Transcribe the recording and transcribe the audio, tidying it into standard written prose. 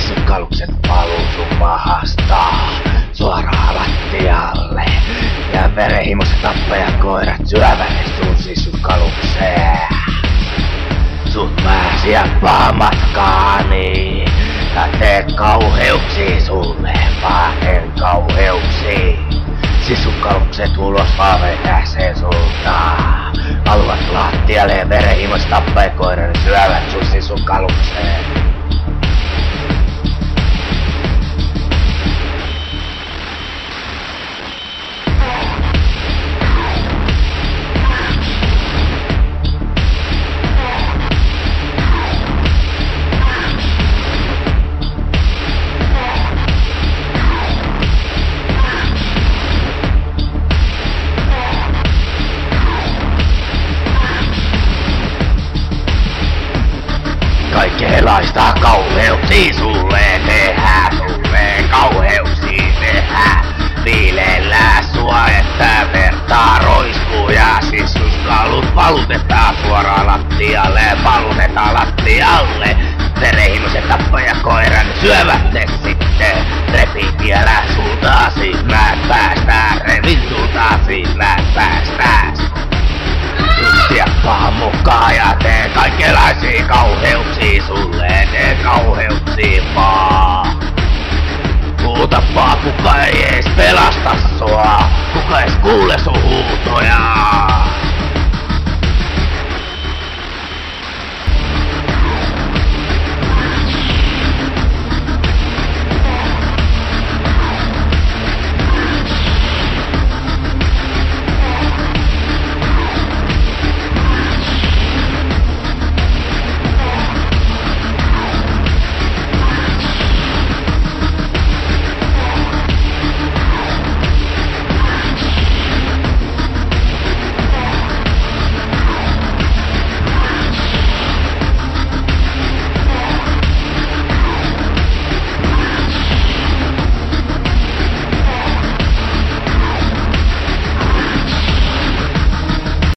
Sisukkalukset paluu sun pahasta suoraan lattialle. Ja verenhimoiset tappajakoirat syövät sun sisukkalukseen. Sut pääsiä pahamatkaani. Ja teet kauheuksia sulle, pahten kauheuksia. Sisukkallukset ulos vaan vetäsee sulta. Haluat lattialle ja verenhimoiset tappajakoirat syövät sun sisukkalukseen. Kaikenlaista kauheuksia sulle tehdään, kauheuksia tehdään. Piilellään sua, että vertaa roiskuu ja sisuskalut valutetaan suoraan lattialle, valutetaan lattialle. Verenhimoiset tappajakoiran syövät ne sitten, repii vielä sulta silmät päästään, revin sulta silmät päästään. Juttia pahan mukaan ja teen kaikenlaisia kauheuksia sulle, teen kauheuksia